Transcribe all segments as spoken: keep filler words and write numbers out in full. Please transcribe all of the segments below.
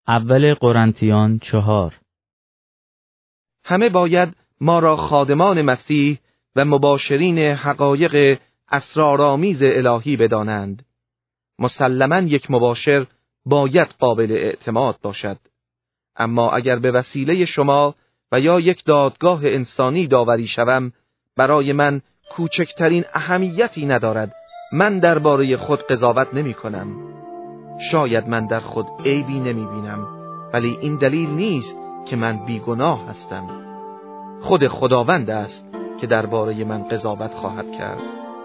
اول قرنتیان چهار. همه باید ما را خادمان مسیح و مباشرین حقایق اسرارآمیز الهی بدانند. مسلماً یک مباشر باید قابل اعتماد باشد. اما اگر به وسیله شما و یا یک دادگاه انسانی داوری شوم، برای من کوچکترین اهمیتی ندارد. من درباره خود قضاوت نمی کنم. شاید من در خود عیبی نمی بینم، ولی این دلیل نیست که من بیگناه هستم. خود خداوند است که درباره من قضاوت خواهد کرد.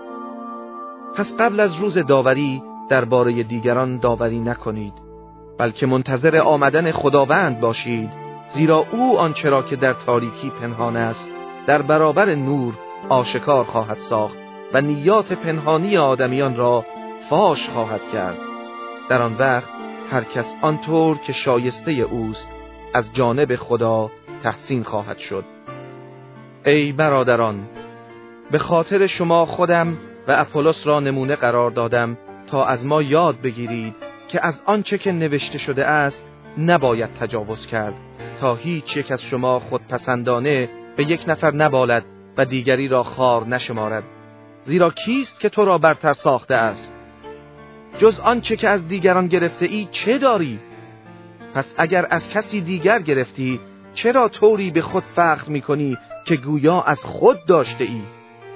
پس قبل از روز داوری درباره دیگران داوری نکنید، بلکه منتظر آمدن خداوند باشید، زیرا او آنچه را که در تاریکی پنهان است در برابر نور آشکار خواهد ساخت و نیات پنهانی آدمیان را فاش خواهد کرد. در آن وقت هر کس آنطور که شایسته اوست از جانب خدا تحسین خواهد شد. ای برادران، به خاطر شما خودم و اپولس را نمونه قرار دادم تا از ما یاد بگیرید که از آنچه که نوشته شده است نباید تجاوز کرد، تا هیچ یک از شما خودپسندانه به یک نفر نبالد و دیگری را خار نشمارد. زیرا کیست که تو را برتر ساخته است؟ جز آنچه که از دیگران گرفته ای چه داری؟ پس اگر از کسی دیگر گرفتی، چرا طوری به خود فخر می‌کنی که گویا از خود داشته ای؟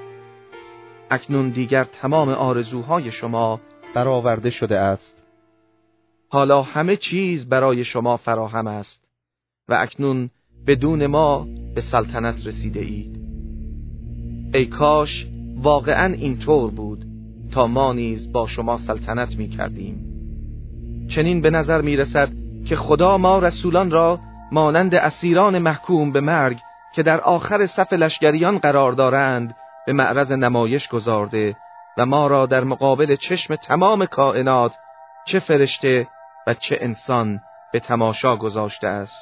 اکنون دیگر تمام آرزوهای شما برآورده شده است. حالا همه چیز برای شما فراهم است و اکنون بدون ما به سلطنت رسیده اید. ای کاش واقعاً اینطور بود تا ما نیز با شما سلطنت می کردیم. چنین به نظر می رسد که خدا ما رسولان را مانند اسیران محکوم به مرگ که در آخر صف لشکریان قرار دارند به معرض نمایش گذارده و ما را در مقابل چشم تمام کائنات، چه فرشته و چه انسان، به تماشا گذاشته است.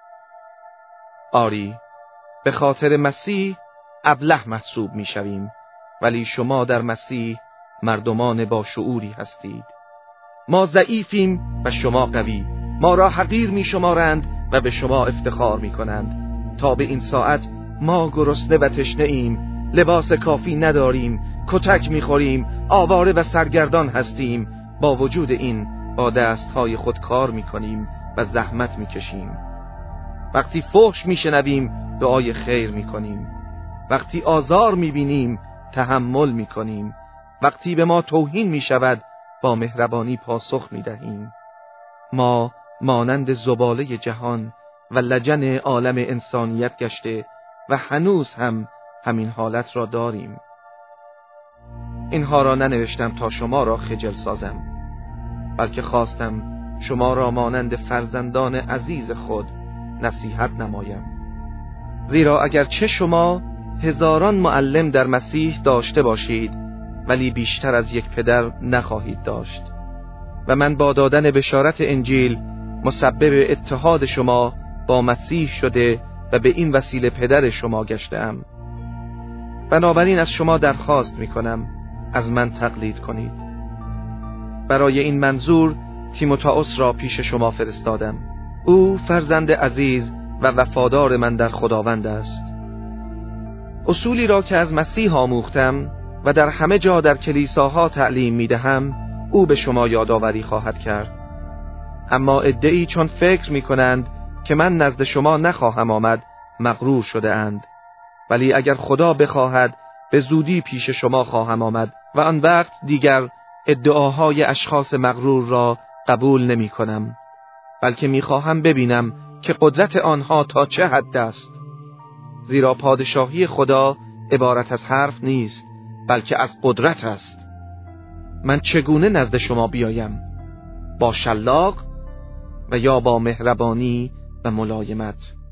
آری، به خاطر مسیح ابله محسوب می شویم، ولی شما در مسیح مردمان با شعوری هستید. ما ضعیفیم و شما قوی، ما را حقیر می شمارند و به شما افتخار می کنند. تا به این ساعت ما گرسنه و تشنه ایم، لباس کافی نداریم، کتک می خوریم، آواره و سرگردان هستیم. با وجود این با دستهای خود کار می کنیم و زحمت می کشیم. وقتی فحش می شنویم دعای خیر می کنیم. وقتی آزار می بینیم تحمل می کنیم. وقتی به ما توهین می شود با مهربانی پاسخ می دهیم. ما مانند زباله جهان و لجن عالم انسانیت گشته و هنوز هم همین حالت را داریم. اینها را ننوشتم تا شما را خجل سازم، بلکه خواستم شما را مانند فرزندان عزیز خود نصیحت نمایم. زیرا اگرچه شما هزاران معلم در مسیح داشته باشید، ولی بیشتر از یک پدر نخواهید داشت. و من با دادن بشارت انجیل مسبب اتحاد شما با مسیح شده و به این وسیله پدر شما گشتم. بنابراین از شما درخواست می کنم از من تقلید کنید. برای این منظور تیموتائوس را پیش شما فرستادم. او فرزند عزیز و وفادار من در خداوند است. اصولی را که از مسیح آموختم و در همه جا در کلیساها تعلیم می دهم، او به شما یادآوری خواهد کرد. اما عده‌ای چون فکر می کنند که من نزد شما نخواهم آمد، مغرور شده اند. ولی اگر خدا بخواهد به زودی پیش شما خواهم آمد و آن وقت دیگر ادعاهای اشخاص مغرور را قبول نمی کنم، بلکه می خواهم ببینم که قدرت آنها تا چه حد است. زیرا پادشاهی خدا عبارت از حرف نیست، بلکه از قدرت است. من چگونه نزد شما بیایم؟ با شلاق و یا با مهربانی و ملایمت؟